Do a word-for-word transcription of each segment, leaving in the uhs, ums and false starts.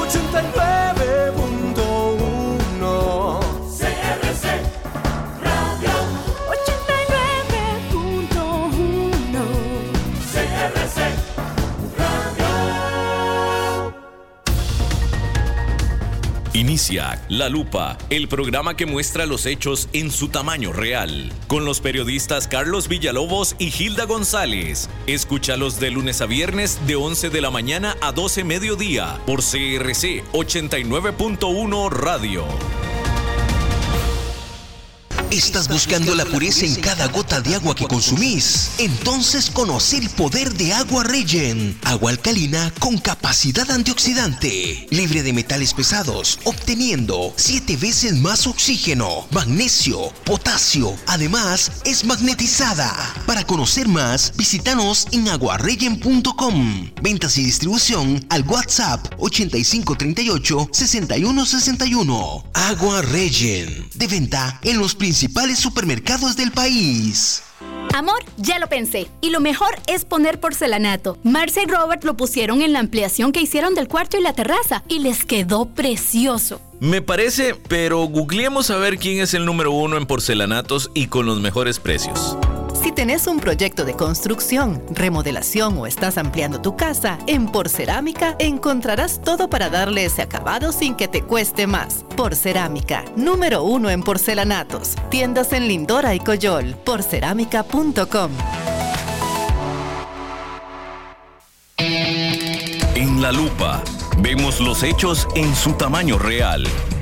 ochenta y nueve punto uno. C R C Radio. ochenta y nueve punto uno. C R C Radio. Inicia La Lupa, el programa que muestra los hechos en su tamaño real, con los periodistas Carlos Villalobos y Hilda González. Escúchalos de lunes a viernes de once de la mañana a doce mediodía por C R C ochenta y nueve punto uno Radio. ¿Estás buscando la pureza en cada gota de agua que consumís? Entonces conoce el poder de Agua Regen. Agua alcalina con capacidad antioxidante, libre de metales pesados, obteniendo siete veces más oxígeno, magnesio, potasio. Además, es magnetizada. Para conocer más, visítanos en aguaregen punto com. Ventas y distribución al WhatsApp ochenta y cinco treinta y ocho sesenta y uno sesenta y uno. Agua Regen, de venta en los principales supermercados del país. Amor, ya lo pensé. Y lo mejor es poner porcelanato. Marcia y Robert lo pusieron en la ampliación que hicieron del cuarto y la terraza y les quedó precioso. Me parece, pero googleemos a ver quién es el número uno en porcelanatos y con los mejores precios. Si tenés un proyecto de construcción, remodelación o estás ampliando tu casa, en Porcerámica encontrarás todo para darle ese acabado sin que te cueste más. Porcerámica, número uno en porcelanatos. Tiendas en Lindora y Coyol. porcerámica punto com. En La Lupa, vemos los hechos en su tamaño real.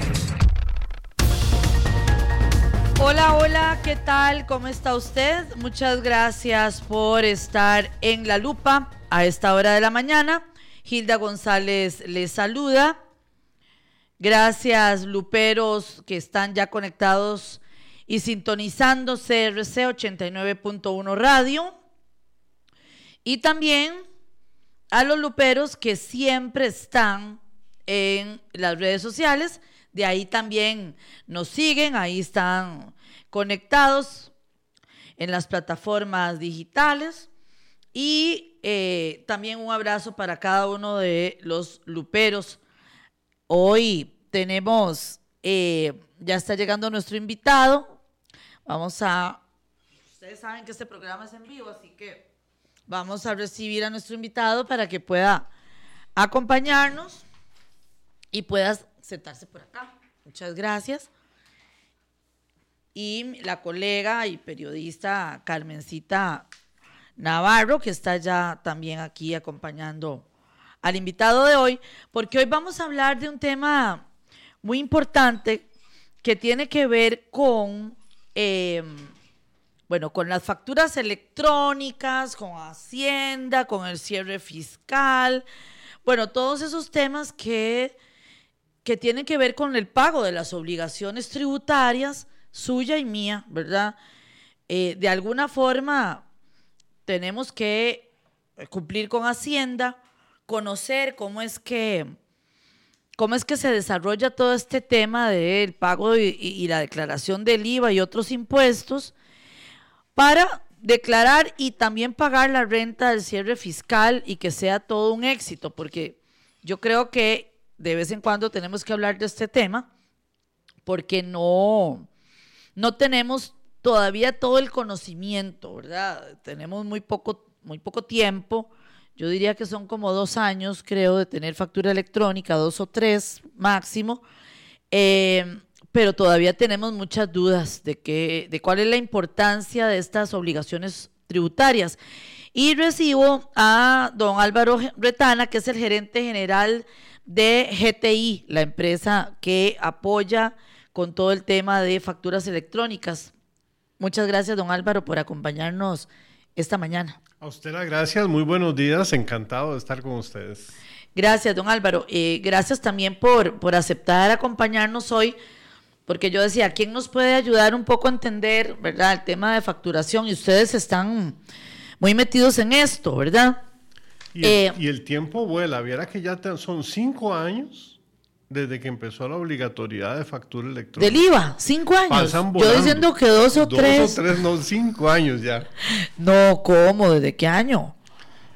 Hola, hola, ¿qué tal? ¿Cómo está usted? Muchas gracias por estar en La Lupa a esta hora de la mañana. Hilda González les saluda. Gracias, luperos que están ya conectados y sintonizando C R C ochenta y nueve punto uno Radio. Y también a los luperos que siempre están en las redes sociales. De ahí también nos siguen, ahí están conectados en las plataformas digitales. Y eh, también un abrazo para cada uno de los luperos. Hoy tenemos, eh, ya está llegando nuestro invitado. Vamos a, ustedes saben que este programa es en vivo, así que vamos a recibir a nuestro invitado para que pueda acompañarnos y pueda sentarse por acá. Muchas gracias. Y la colega y periodista Carmencita Navarro, que está ya también aquí acompañando al invitado de hoy, porque hoy vamos a hablar de un tema muy importante que tiene que ver con, eh, bueno, con las facturas electrónicas, con Hacienda, con el cierre fiscal, bueno, todos esos temas que que tienen que ver con el pago de las obligaciones tributarias, suya y mía, ¿verdad? Eh, de alguna forma tenemos que cumplir con Hacienda, conocer cómo es que, cómo es que se desarrolla todo este tema del pago y, y la declaración del I V A y otros impuestos para declarar y también pagar la renta del cierre fiscal y que sea todo un éxito, porque yo creo que de vez en cuando tenemos que hablar de este tema porque no, no tenemos todavía todo el conocimiento, ¿verdad? Tenemos muy poco, muy poco tiempo. Yo diría que son como dos años, creo, de tener factura electrónica, dos o tres máximo, eh, pero todavía tenemos muchas dudas de, que, de cuál es la importancia de estas obligaciones tributarias. Y recibo a don Álvaro Retana, que es el gerente general de G T I, la empresa que apoya con todo el tema de facturas electrónicas. Muchas gracias, don Álvaro, por acompañarnos esta mañana. A usted las gracias, muy buenos días, encantado de estar con ustedes. Gracias, don Álvaro. Eh, gracias también por, por aceptar acompañarnos hoy, porque yo decía, ¿quién nos puede ayudar un poco a entender, verdad, el tema de facturación? Y ustedes están muy metidos en esto, ¿verdad? Y el, eh, y el tiempo vuela, viera que ya te, son cinco años desde que empezó la obligatoriedad de factura electrónica. ¿Del I V A? ¿Cinco años? Pasan volando. Yo diciendo que dos o dos tres. Dos o tres, no, cinco años ya. No, ¿cómo? ¿Desde qué año?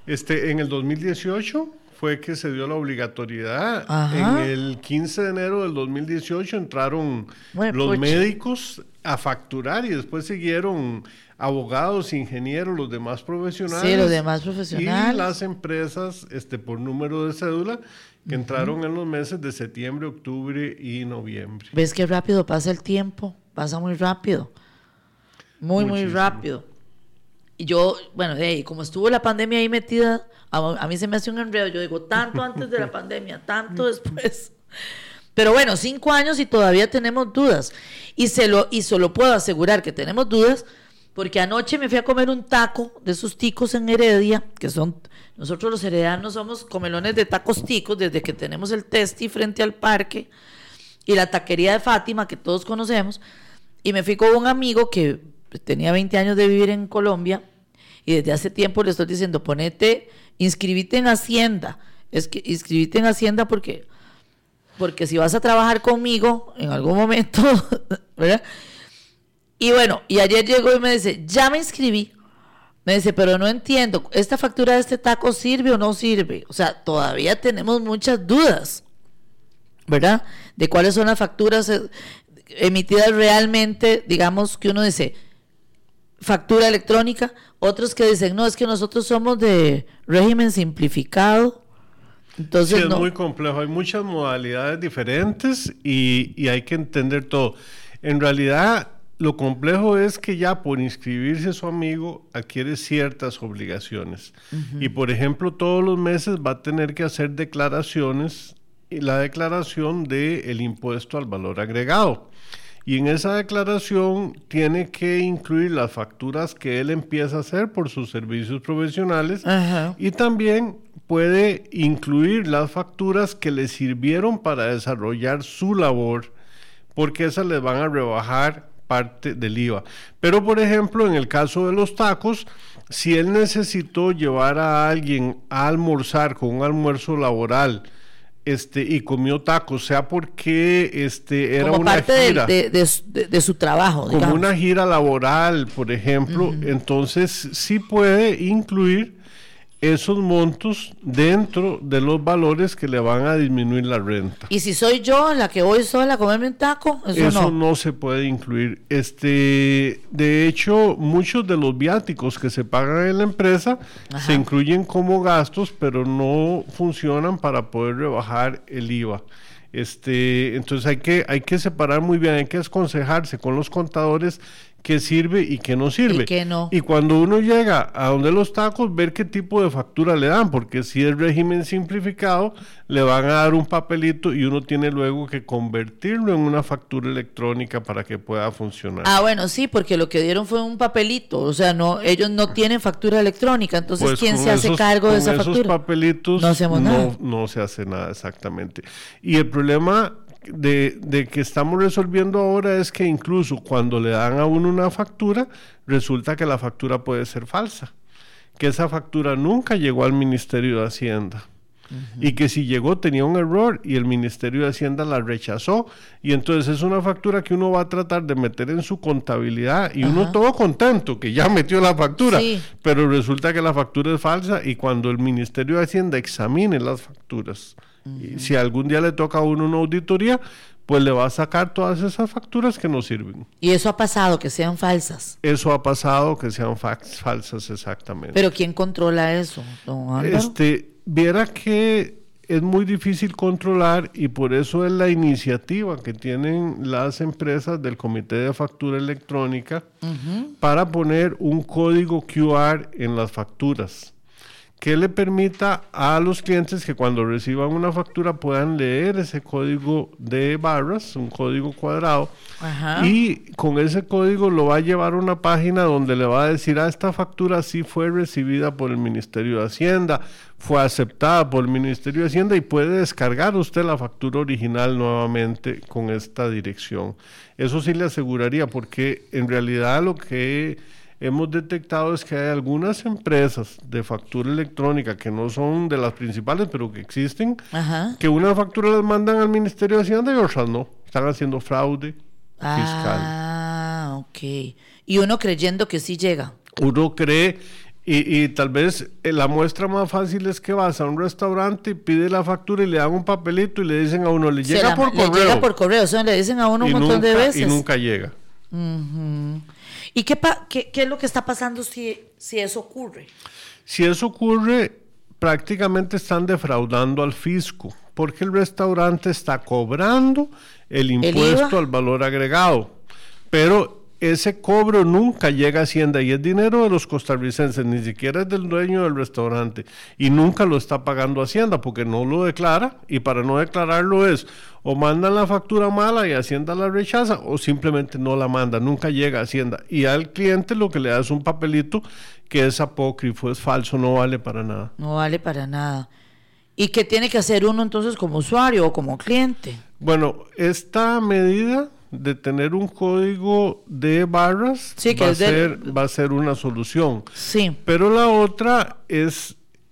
Este, en el dos mil dieciocho fue que se dio la obligatoriedad. Ajá. En el quince de enero del dos mil dieciocho entraron Bueno, los pucha. médicos a facturar y después siguieron abogados, ingenieros, los demás profesionales. Sí, los demás profesionales. Y las empresas, este, por número de cédula, que uh-huh. entraron en los meses de septiembre, octubre y noviembre. ¿Ves qué rápido pasa el tiempo? Pasa muy rápido. Muy, Muchísimo. muy rápido. Y yo, bueno, hey, como estuvo la pandemia ahí metida, a, a mí se me hace un enredo. Yo digo, tanto antes de la pandemia, tanto después. Pero bueno, cinco años y todavía tenemos dudas. Y, se lo, y solo puedo asegurar que tenemos dudas porque anoche me fui a comer un taco de esos ticos en Heredia, que son, nosotros los heredianos somos comelones de tacos ticos desde que tenemos el Testi frente al parque y la taquería de Fátima, que todos conocemos. Y me fui con un amigo que tenía veinte años de vivir en Colombia y desde hace tiempo le estoy diciendo, ponete, inscribite en Hacienda. Es que inscribite en Hacienda porque, porque si vas a trabajar conmigo en algún momento, ¿verdad? Y bueno, y ayer llegó y me dice, ya me inscribí. Me dice, pero no entiendo, ¿esta factura de este taco sirve o no sirve? O sea, todavía tenemos muchas dudas, ¿verdad? De cuáles son las facturas emitidas realmente, digamos que uno dice factura electrónica, otros que dicen no, es que nosotros somos de régimen simplificado. Entonces sí, es no. muy complejo, hay muchas modalidades diferentes y, y hay que entender todo. En realidad lo complejo es que ya por inscribirse su amigo adquiere ciertas obligaciones uh-huh. y por ejemplo todos los meses va a tener que hacer declaraciones y la declaración del impuesto al valor agregado. Y en esa declaración tiene que incluir las facturas que él empieza a hacer por sus servicios profesionales uh-huh. y también puede incluir las facturas que le sirvieron para desarrollar su labor, porque esas les van a rebajar parte del I V A. Pero, por ejemplo, en el caso de los tacos, si él necesitó llevar a alguien a almorzar con un almuerzo laboral, Este, y comió tacos, sea porque este, era como una parte gira. De, de, de, de su trabajo, como digamos. una gira laboral, por ejemplo, uh-huh. entonces sí puede incluir esos montos dentro de los valores que le van a disminuir la renta. Y si soy yo la que voy sola a comerme un taco, eso, eso no. no se puede incluir. Este, de hecho, muchos de los viáticos que se pagan en la empresa Ajá. se incluyen como gastos, pero no funcionan para poder rebajar el I V A. Este, entonces hay que, hay que separar muy bien, hay que aconsejarse con los contadores qué sirve y qué no sirve. Y qué no. Y cuando uno llega a donde los tacos, ver qué tipo de factura le dan, porque si es régimen simplificado, le van a dar un papelito y uno tiene luego que convertirlo en una factura electrónica para que pueda funcionar. Ah, bueno, sí, porque lo que dieron fue un papelito, o sea, no, ellos no tienen factura electrónica, entonces pues ¿quién se hace esos, cargo de esa esos factura? papelitos no hacemos no, nada. no se hace nada exactamente. Y el problema De, de que estamos resolviendo ahora es que incluso cuando le dan a uno una factura, resulta que la factura puede ser falsa, que esa factura nunca llegó al Ministerio de Hacienda uh-huh. y que si llegó tenía un error y el Ministerio de Hacienda la rechazó, y entonces es una factura que uno va a tratar de meter en su contabilidad y uh-huh. uno todo contento que ya metió la factura, sí. pero resulta que la factura es falsa, y cuando el Ministerio de Hacienda examine las facturas, y si algún día le toca a uno una auditoría, pues le va a sacar todas esas facturas que no sirven. Y eso ha pasado, que sean falsas. Eso ha pasado, que sean fax, falsas, exactamente. Pero ¿quién controla eso, don Álvaro? Este, viera que es muy difícil controlar, y por eso es la iniciativa que tienen las empresas del Comité de Factura Electrónica uh-huh. para poner un código Q R en las facturas, que le permita a los clientes que cuando reciban una factura puedan leer ese código de barras, un código cuadrado, Ajá. y con ese código lo va a llevar a una página donde le va a decir, ah, esta factura sí fue recibida por el Ministerio de Hacienda, fue aceptada por el Ministerio de Hacienda, y puede descargar usted la factura original nuevamente con esta dirección. Eso sí le aseguraría, porque en realidad lo que hemos detectado es que hay algunas empresas de factura electrónica que no son de las principales, pero que existen, Ajá. que una factura las mandan al Ministerio de Hacienda y otras no. Están haciendo fraude ah, fiscal. Ah, ok. Y uno creyendo que sí llega. Uno cree, Y, y tal vez eh, la muestra más fácil es que vas a un restaurante, pide la factura y le dan un papelito y le dicen a uno, le Se llega la- por le correo. llega por correo, o sea, le dicen a uno un y montón nunca, de veces. Y nunca llega. Ujú. ¿Y qué, pa- qué, qué es lo que está pasando si, si eso ocurre? Si eso ocurre, prácticamente están defraudando al fisco, porque el restaurante está cobrando el impuesto I V A? al valor agregado, pero ese cobro nunca llega a Hacienda y es dinero de los costarricenses, ni siquiera es del dueño del restaurante y nunca lo está pagando Hacienda porque no lo declara, y para no declararlo es o mandan la factura mala y Hacienda la rechaza o simplemente no la manda, nunca llega a Hacienda, y al cliente lo que le da es un papelito que es apócrifo, es falso, no vale para nada. No vale para nada. ¿Y qué tiene que hacer uno entonces como usuario o como cliente? Bueno, esta medida de tener un código de barras Sí, que va, a es del- ser, va a ser una solución. Sí. Pero la otra es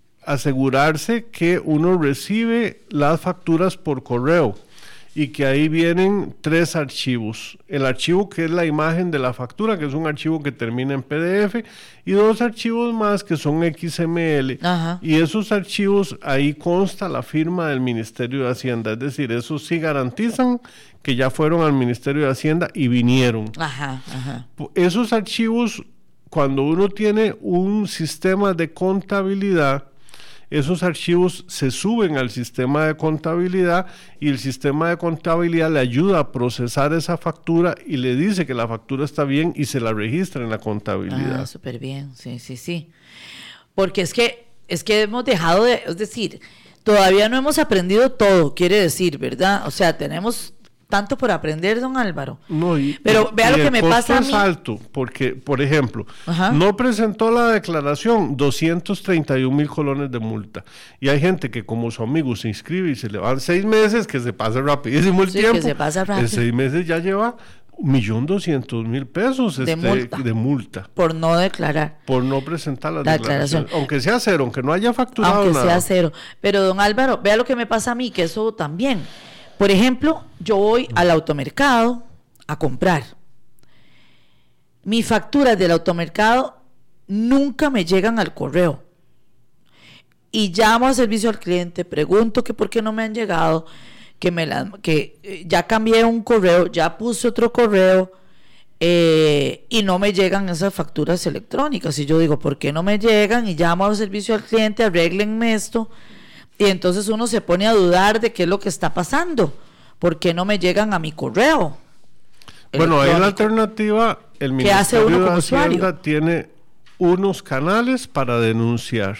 asegurarse que uno recibe las facturas por correo y que ahí vienen tres archivos. El archivo que es la imagen de la factura, que es un archivo que termina en P D F, y dos archivos más que son X M L. Ajá. Y esos archivos, ahí consta la firma del Ministerio de Hacienda. Es decir, esos sí garantizan que ya fueron al Ministerio de Hacienda y vinieron. Ajá, ajá. Esos archivos, cuando uno tiene un sistema de contabilidad, esos archivos se suben al sistema de contabilidad y el sistema de contabilidad le ayuda a procesar esa factura y le dice que la factura está bien y se la registra en la contabilidad. Ah, súper bien, sí, sí, sí. Porque es que, es que hemos dejado de, es decir, todavía no hemos aprendido todo, quiere decir, ¿verdad? O sea, tenemos tanto por aprender, don Álvaro. No, y, Pero y- vea y lo que el me costo pasa a es mí. alto, porque, por ejemplo, Ajá. no presentó la declaración, doscientos treinta y un mil colones de multa. Y hay gente que como su amigo se inscribe y se le van seis meses, que se pasa rapidísimo el Sí, que tiempo. se pasa rápido. En seis meses ya lleva un millón doscientos mil pesos De este, multa. de multa Por no declarar. por no presentar las La declaraciones. declaración. Aunque sea cero, aunque no haya facturado Aunque nada. sea cero. Pero don Álvaro, vea lo que me pasa a mí, que eso también. Por ejemplo, yo voy al automercado a comprar. Mis facturas del automercado nunca me llegan al correo. Y llamo a servicio al cliente, pregunto que por qué no me han llegado, que me las, que eh, ya cambié un correo, ya puse otro correo, eh, y no me llegan esas facturas electrónicas. Y yo digo, ¿por qué no me llegan? Y llamo al servicio al cliente, arréglenme esto. Y entonces uno se pone a dudar de qué es lo que está pasando. ¿Por qué no me llegan a mi correo? Bueno, ahí la electrónico? alternativa, el ¿Qué hace Ministerio uno de como Hacienda usuario? tiene unos canales para denunciar.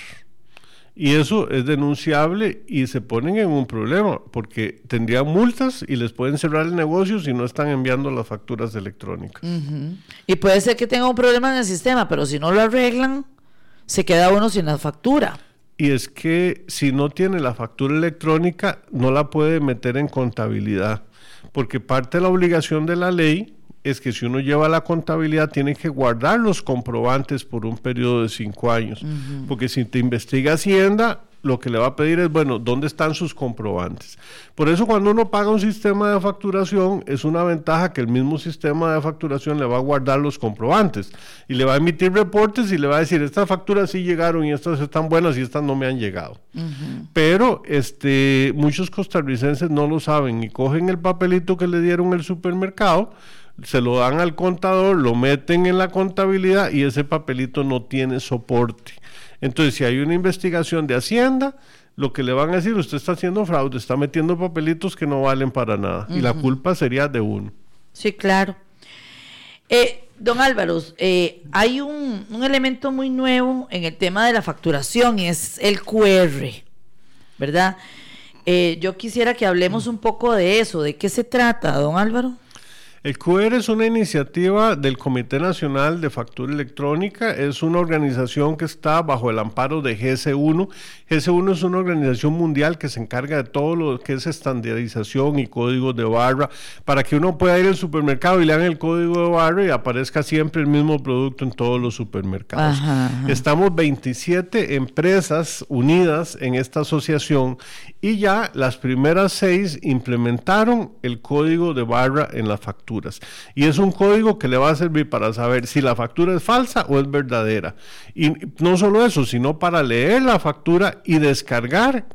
Y eso es denunciable y se ponen en un problema, porque tendrían multas y les pueden cerrar el negocio si no están enviando las facturas electrónicas. Ujú. Y puede ser que tenga un problema en el sistema, pero si no lo arreglan, se queda uno sin la factura. Y es que si no tiene la factura electrónica, no la puede meter en contabilidad, porque parte de la obligación de la ley es que si uno lleva la contabilidad, tiene que guardar los comprobantes por un periodo de cinco años, uh-huh. porque si te investiga Hacienda, lo que le va a pedir es, bueno, ¿dónde están sus comprobantes? Por eso cuando uno paga un sistema de facturación, es una ventaja que el mismo sistema de facturación le va a guardar los comprobantes y le va a emitir reportes y le va a decir, estas facturas sí llegaron y estas están buenas y estas no me han llegado. Uh-huh. Pero este, muchos costarricenses no lo saben y cogen el papelito que le dieron en el supermercado, se lo dan al contador, lo meten en la contabilidad y ese papelito no tiene soporte. Entonces, si hay una investigación de Hacienda, lo que le van a decir, usted está haciendo fraude, está metiendo papelitos que no valen para nada. Uh-huh. Y la culpa sería de uno. Sí, claro. Eh, don Álvaro, eh, hay un, un elemento muy nuevo en el tema de la facturación y es el Q R, ¿verdad? Eh, yo quisiera que hablemos un poco de eso. ¿De qué se trata, don Álvaro? El Q R es una iniciativa del Comité Nacional de Factura Electrónica, es una organización que está bajo el amparo de G S uno. G S uno es una organización mundial que se encarga de todo lo que es estandarización y códigos de barra, para que uno pueda ir al supermercado y le hagan el código de barra y aparezca siempre el mismo producto en todos los supermercados. Ajá, ajá. Estamos veintisiete empresas unidas en esta asociación y ya las primeras seis implementaron el código de barra en la factura. facturas. Y es un código que le va a servir para saber si la factura es falsa o es verdadera. Y no solo eso, sino para leer la factura y descargar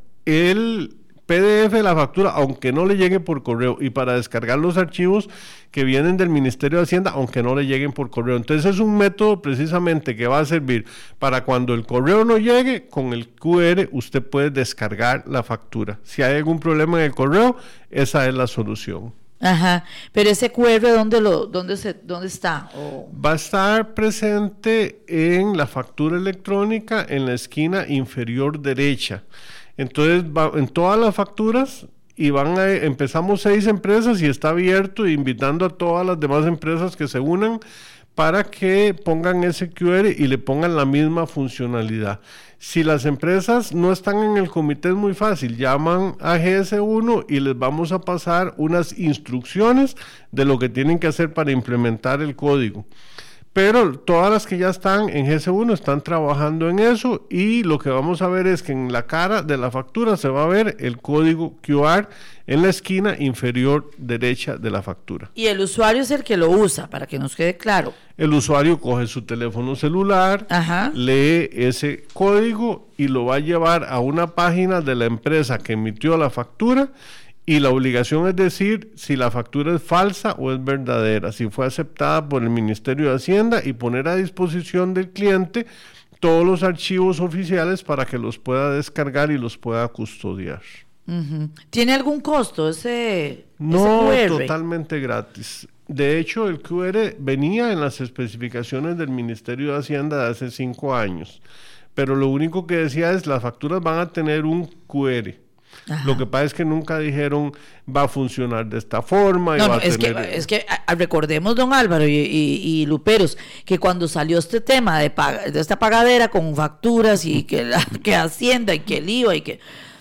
el P D F de la factura, aunque no le llegue por correo, y para descargar los archivos que vienen del Ministerio de Hacienda, aunque no le lleguen por correo. Entonces es un método precisamente que va a servir para cuando el correo no llegue, con el Q R usted puede descargar la factura. Si hay algún problema en el correo, esa es la solución. Ajá, pero ese Q R, ¿dónde, lo, dónde, se, dónde está? Oh. Va a estar presente en la factura electrónica en la esquina inferior derecha. Entonces, va, en todas las facturas, y van a, empezamos seis empresas y está abierto, invitando a todas las demás empresas que se unan para que pongan ese Q R y le pongan la misma funcionalidad. Si las empresas no están en el comité, es muy fácil, llaman a G S uno y les vamos a pasar unas instrucciones de lo que tienen que hacer para implementar el código. Pero todas las que ya están en G S uno están trabajando en eso, y lo que vamos a ver es que en la cara de la factura se va a ver el código Q R en la esquina inferior derecha de la factura. Y el usuario es el que lo usa, para que nos quede claro. El usuario coge su teléfono celular, Ajá. lee ese código y lo va a llevar a una página de la empresa que emitió la factura. Y la obligación es decir si la factura es falsa o es verdadera, si fue aceptada por el Ministerio de Hacienda, y poner a disposición del cliente todos los archivos oficiales para que los pueda descargar y los pueda custodiar. Uh-huh. ¿Tiene algún costo ese, no, ese Q R? Totalmente gratis. De hecho, el Q R venía en las especificaciones del Ministerio de Hacienda de hace cinco años, pero lo único que decía es las facturas van a tener un Q R. Ajá. Lo que pasa es que nunca dijeron va a funcionar de esta forma. No, y va no, a es, tener... que, es que a, recordemos, don Álvaro y, y, y Luperos, que cuando salió este tema de, paga, de esta pagadera con facturas y que, la, que Hacienda y que el I V A y que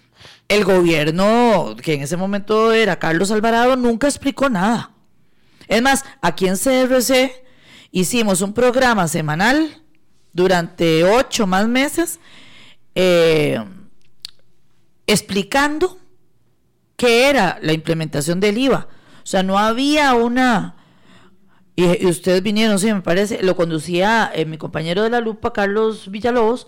el gobierno, que en ese momento era Carlos Alvarado, nunca explicó nada. Es más, aquí en C R C hicimos un programa semanal durante ocho más meses, eh, explicando qué era la implementación del I V A. O sea, no había una... Y, y ustedes vinieron, sí, me parece, lo conducía eh, mi compañero de la lupa, Carlos Villalobos,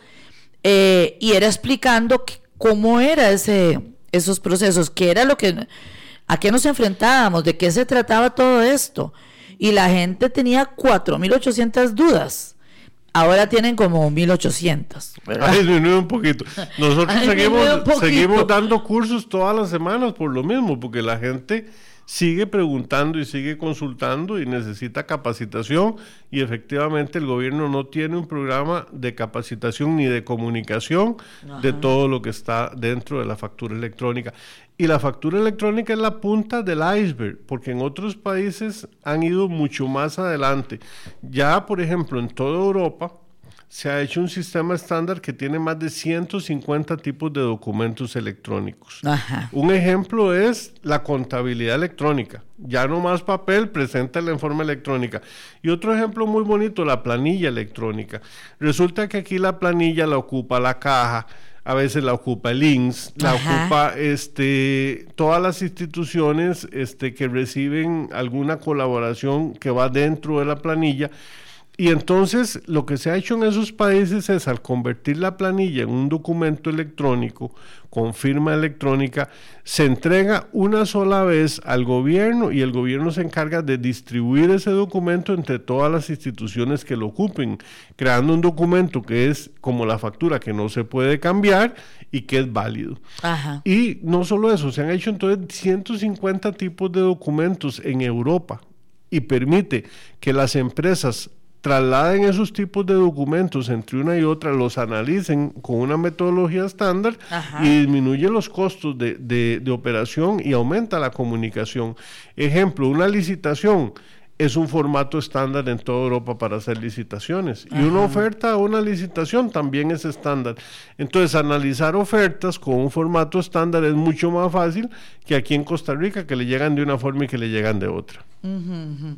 eh, y era explicando que, cómo era ese, esos procesos, qué era lo que... a qué nos enfrentábamos, de qué se trataba todo esto. Y la gente tenía cuatro mil ochocientas dudas. Ahora tienen como mil ochocientos. Ha disminuido un poquito. Nosotros seguimos, seguimos dando cursos todas las semanas por lo mismo, porque la gente sigue preguntando y sigue consultando y necesita capacitación, y efectivamente el gobierno no tiene un programa de capacitación ni de comunicación Ajá. de todo lo que está dentro de la factura electrónica. Y la factura electrónica es la punta del iceberg, porque en otros países han ido mucho más adelante. Ya, por ejemplo, en toda Europa se ha hecho un sistema estándar que tiene más de ciento cincuenta tipos de documentos electrónicos. Ajá. Un ejemplo es la contabilidad electrónica. Ya no más papel, preséntala en forma electrónica. Y otro ejemplo muy bonito, la planilla electrónica. Resulta que aquí la planilla la ocupa la caja, a veces la ocupa el I N S S, la Ajá. ocupa este, todas las instituciones este, que reciben alguna colaboración que va dentro de la planilla. Y entonces lo que se ha hecho en esos países es, al convertir la planilla en un documento electrónico con firma electrónica, se entrega una sola vez al gobierno, y el gobierno se encarga de distribuir ese documento entre todas las instituciones que lo ocupen, creando un documento que es como la factura, que no se puede cambiar y que es válido. Ajá. Y no solo eso, se han hecho entonces ciento cincuenta tipos de documentos en Europa, y permite que las empresas trasladen esos tipos de documentos entre una y otra, los analicen con una metodología estándar Ajá. y disminuye los costos de, de, de operación y aumenta la comunicación. Ejemplo, una licitación es un formato estándar en toda Europa para hacer licitaciones. Ajá. Y una oferta o una licitación también es estándar. Entonces, analizar ofertas con un formato estándar es mucho más fácil que aquí en Costa Rica, que le llegan de una forma y que le llegan de otra. Uh-huh, uh-huh.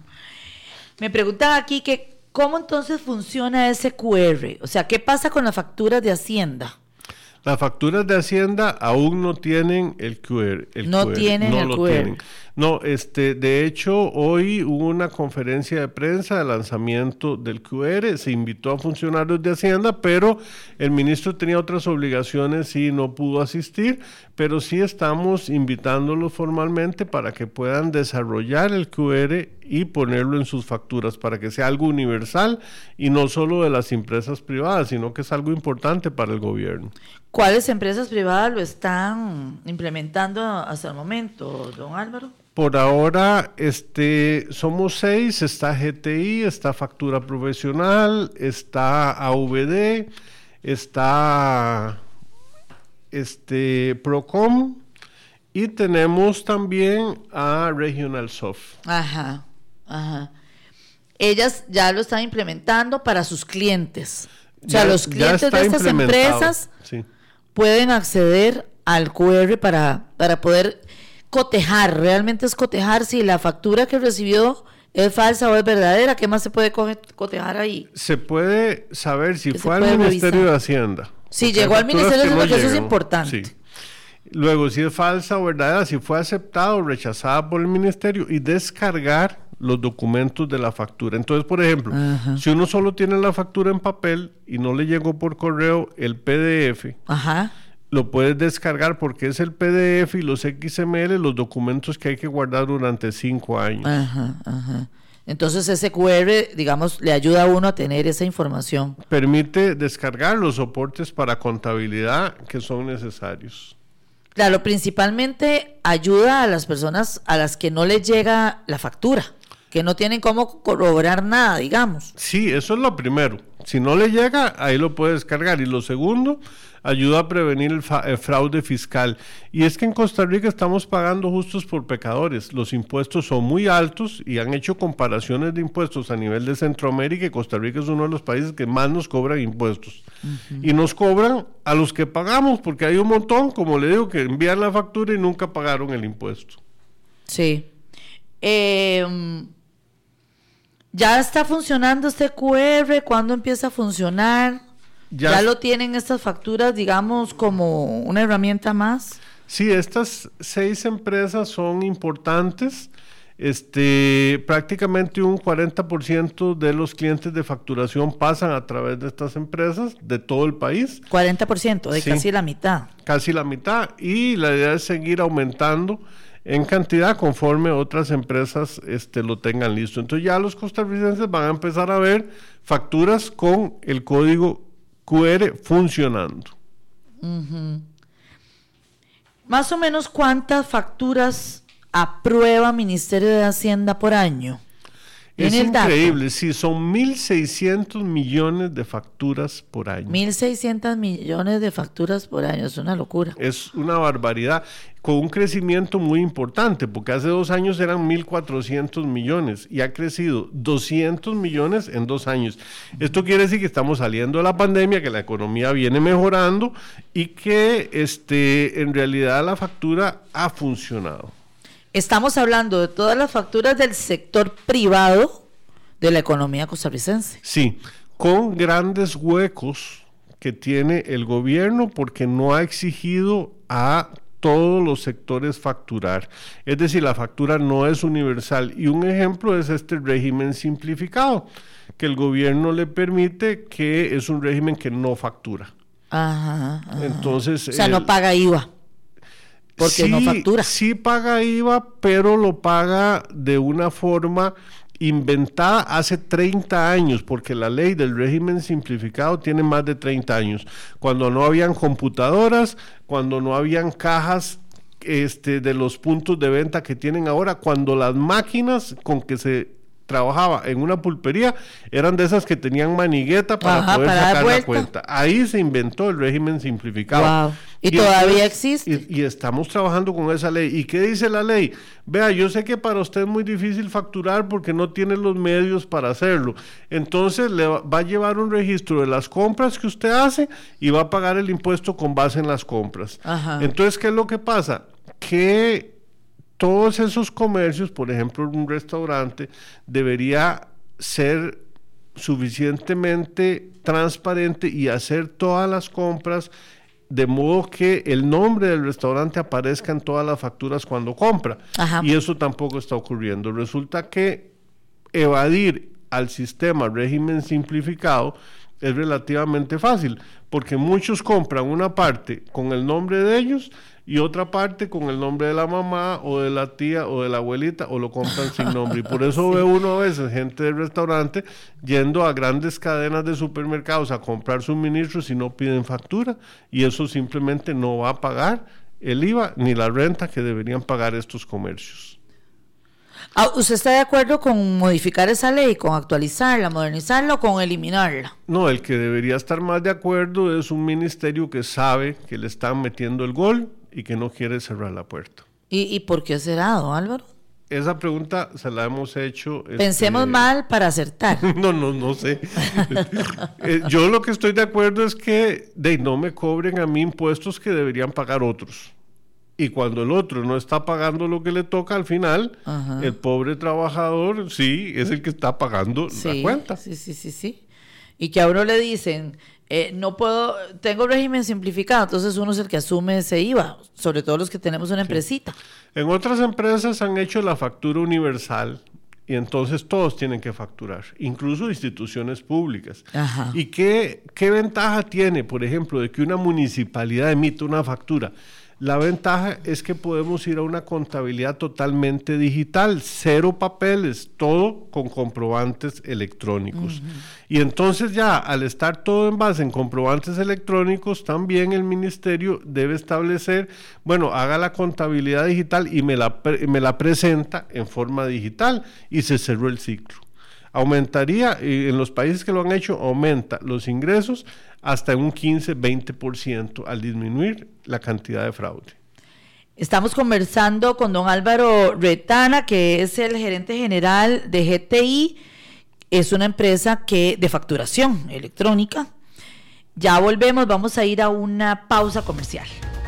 Me preguntan aquí que ¿cómo entonces funciona ese Q R? O sea, ¿qué pasa con las facturas de Hacienda? Las facturas de Hacienda aún no tienen el Q R. El no Q R, tienen no el lo Q R. Tienen. No, este, de hecho, hoy hubo una conferencia de prensa de lanzamiento del Q R. Se invitó a funcionarios de Hacienda, pero el ministro tenía otras obligaciones y no pudo asistir. Pero sí estamos invitándolos formalmente para que puedan desarrollar el Q R y ponerlo en sus facturas para que sea algo universal y no solo de las empresas privadas, sino que es algo importante para el gobierno. ¿Cuáles empresas privadas lo están implementando hasta el momento, don Álvaro? Por ahora, este, somos seis, está G T I, está Factura Profesional, está A V D, está este, Procom y tenemos también a Regional Soft. Ajá, ajá. Ellas ya lo están implementando para sus clientes. O sea, Ya- los ya clientes está de estas implementado, empresas sí. pueden acceder al Q R para, para poder cotejar, realmente es cotejar si la factura que recibió es falsa o es verdadera. ¿Qué más se puede co- cotejar ahí? Se puede saber si ¿Qué se fue al puede Ministerio revisar? de Hacienda. Si Porque hay llegó al facturas Ministerio de que no Hacienda, que eso es llegan. importante. Sí. Luego, si es falsa o verdadera, si fue aceptada o rechazada por el ministerio y descargar los documentos de la factura. Entonces, por ejemplo, Ajá. si uno solo tiene la factura en papel y no le llegó por correo el P D F, Ajá. lo puedes descargar porque es el P D F y los X M L, los documentos que hay que guardar durante cinco años. Ajá, ajá. Entonces ese Q R, digamos, le ayuda a uno a tener esa información. Permite descargar los soportes para contabilidad que son necesarios. Claro, principalmente ayuda a las personas a las que no les llega la factura, que no tienen cómo corroborar nada, digamos. Sí, eso es lo primero. Si no le llega, ahí lo puede descargar. Y lo segundo, ayuda a prevenir el, fa- el fraude fiscal. Y es que en Costa Rica estamos pagando justos por pecadores. Los impuestos son muy altos y han hecho comparaciones de impuestos a nivel de Centroamérica y Costa Rica es uno de los países que más nos cobran impuestos. Uh-huh. Y nos cobran a los que pagamos, porque hay un montón, como le digo, que envían la factura y nunca pagaron el impuesto. Sí. Eh, ¿Ya está funcionando este Q R? ¿Cuándo empieza a funcionar? ¿Ya, ¿Ya lo tienen estas facturas, digamos, como una herramienta más? Sí, estas seis empresas son importantes. Este, prácticamente un cuarenta por ciento de los clientes de facturación pasan a través de estas empresas de todo el país. cuarenta por ciento, de Sí, casi la mitad. Casi la mitad. Y la idea es seguir aumentando en cantidad conforme otras empresas este, lo tengan listo. Entonces ya los costarricenses van a empezar a ver facturas con el código Q R funcionando. Uh-huh. Más o menos, ¿cuántas facturas aprueba Ministerio de Hacienda por año? Es ¿Tiene el dato? increíble, sí, son mil seiscientos millones de facturas por año. mil seiscientos millones de facturas por año, es una locura. Es una barbaridad, con un crecimiento muy importante, porque hace dos años eran mil cuatrocientos millones y ha crecido doscientos millones en dos años. Esto quiere decir que estamos saliendo de la pandemia, que la economía viene mejorando y que este, en realidad la factura ha funcionado. Estamos hablando de todas las facturas del sector privado de la economía costarricense. Sí, con grandes huecos que tiene el gobierno porque no ha exigido a todos los sectores facturar. Es decir, la factura no es universal. Y un ejemplo es este régimen simplificado, que el gobierno le permite, que es un régimen que no factura. Ajá, ajá. Entonces, o sea, el, no paga I V A. Porque sí, no factura. Sí paga I V A, pero lo paga de una forma inventada hace treinta años, porque la ley del régimen simplificado tiene más de treinta años. Cuando no habían computadoras, cuando no habían cajas este, de los puntos de venta que tienen ahora, cuando las máquinas con que se trabajaba en una pulpería eran de esas que tenían manigueta para Ajá, poder para dar sacar la vuelta. cuenta. Ahí se inventó el régimen simplificado. Wow. ¿Y, y todavía existe? Y, y estamos trabajando con esa ley. ¿Y qué dice la ley? Vea, yo sé que para usted es muy difícil facturar porque no tiene los medios para hacerlo. Entonces le va, va a llevar un registro de las compras que usted hace y va a pagar el impuesto con base en las compras. Ajá. Entonces, ¿qué es lo que pasa? Que todos esos comercios, por ejemplo, un restaurante, debería ser suficientemente transparente y hacer todas las compras de modo que el nombre del restaurante aparezca en todas las facturas cuando compra. Ajá. Y eso tampoco está ocurriendo. Resulta que evadir al sistema régimen simplificado es relativamente fácil, porque muchos compran una parte con el nombre de ellos y otra parte con el nombre de la mamá o de la tía o de la abuelita, o lo compran sin nombre. Y por eso sí. ve uno a veces gente del restaurante yendo a grandes cadenas de supermercados a comprar suministros y no piden factura, y eso simplemente no va a pagar el I V A ni la renta que deberían pagar estos comercios. ¿Usted está de acuerdo con modificar esa ley, con actualizarla, modernizarla o con eliminarla? No, el que debería estar más de acuerdo es un ministerio que sabe que le están metiendo el gol y que no quiere cerrar la puerta. ¿Y, y por qué será, don Álvaro? Esa pregunta se la hemos hecho... Pensemos este, mal para acertar. No, no, no sé. eh, yo lo que estoy de acuerdo es que de, no me cobren a mí impuestos que deberían pagar otros. Y cuando el otro no está pagando lo que le toca al final, ajá, el pobre trabajador sí es el que está pagando sí, la cuenta. Sí, sí, sí, sí. Y que a uno le dicen, eh, no puedo, tengo régimen simplificado, entonces uno es el que asume ese I V A, sobre todo los que tenemos una empresita. Sí. En otras empresas han hecho la factura universal y entonces todos tienen que facturar, incluso instituciones públicas. Ajá. ¿Y qué, qué ventaja tiene, por ejemplo, de que una municipalidad emita una factura? La ventaja es que podemos ir a una contabilidad totalmente digital, cero papeles, todo con comprobantes electrónicos. Uh-huh. Y entonces ya al estar todo en base en comprobantes electrónicos, también el ministerio debe establecer, bueno, haga la contabilidad digital y me la, me la presenta en forma digital, y se cerró el ciclo. Aumentaría, y en los países que lo han hecho, aumenta los ingresos hasta en un quince a veinte por ciento al disminuir la cantidad de fraude. Estamos conversando con don Álvaro Retana, que es el gerente general de G T I, es una empresa que de facturación electrónica. Ya volvemos, vamos a ir a una pausa comercial.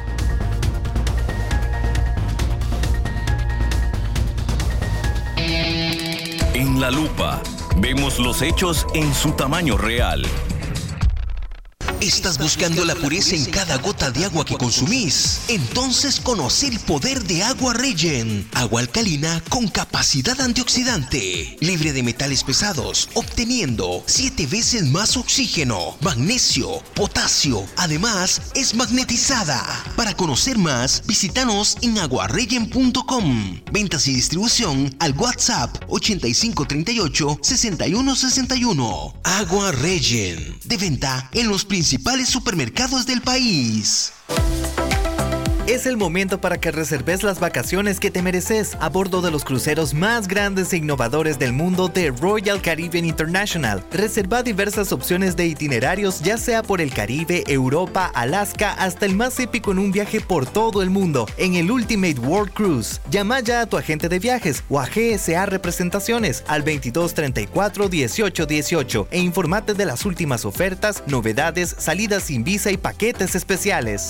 En La Lupa vemos los hechos en su tamaño real. ¿Estás buscando la pureza en cada gota de agua que consumís? Entonces conoce el poder de Agua Regen. Agua alcalina con capacidad antioxidante, libre de metales pesados, obteniendo siete veces más oxígeno, magnesio, potasio. Además, es magnetizada. Para conocer más, visítanos en aguaregen punto com. Ventas y distribución al WhatsApp ochenta y cinco treinta y ocho sesenta y uno sesenta y uno. Agua Regen, de venta en los principales supermercados del país. Es el momento para que reserves las vacaciones que te mereces a bordo de los cruceros más grandes e innovadores del mundo de Royal Caribbean International. Reserva diversas opciones de itinerarios, ya sea por el Caribe, Europa, Alaska, hasta el más épico en un viaje por todo el mundo en el Ultimate World Cruise. Llama ya a tu agente de viajes o a G S A Representaciones al veintidós treinta y cuatro dieciocho dieciocho e informate de las últimas ofertas, novedades, salidas sin visa y paquetes especiales.